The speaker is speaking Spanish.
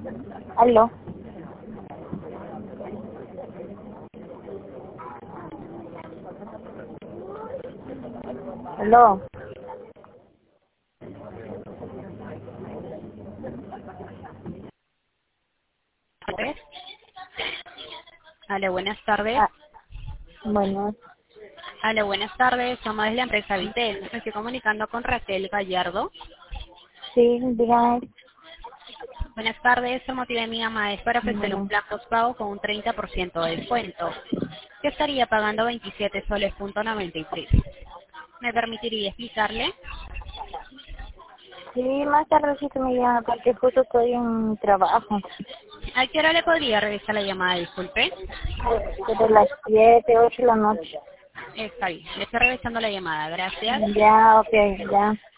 Aló. Aló. Tardes. Hola, buenas tardes. Ah, bueno, Hola, buenas tardes. Somos de la empresa Vitel. Me estoy comunicando con Raquel Gallardo. sí, dígame. Buenas tardes. El motivo de mi llamada es para ofrecerle un Bueno, plan postpago con un 30% de descuento, que estaría pagando 27 soles.93. ¿Me permitiría explicarle? sí, más tarde sí que me llama porque justo estoy en trabajo. ¿A qué hora le podría regresar la llamada? Disculpe. Desde las 7, 8 de la noche. Está bien. Le estoy regresando la llamada. Gracias. Ya, ok, ya.